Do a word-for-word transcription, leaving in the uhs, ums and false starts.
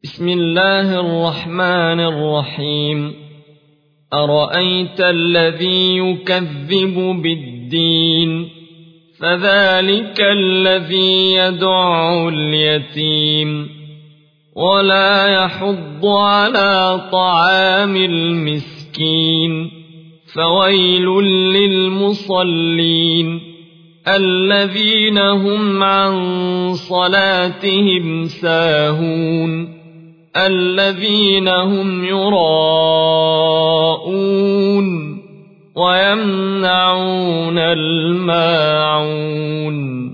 بسم الله الرحمن الرحيم. أرأيت الذي يكذب بالدين فذلك الذي يدع اليتيم ولا يحض على طعام المسكين فويل للمصلين الذين هم عن صلاتهم ساهون الذين هم يراءون ويمنعون الماعون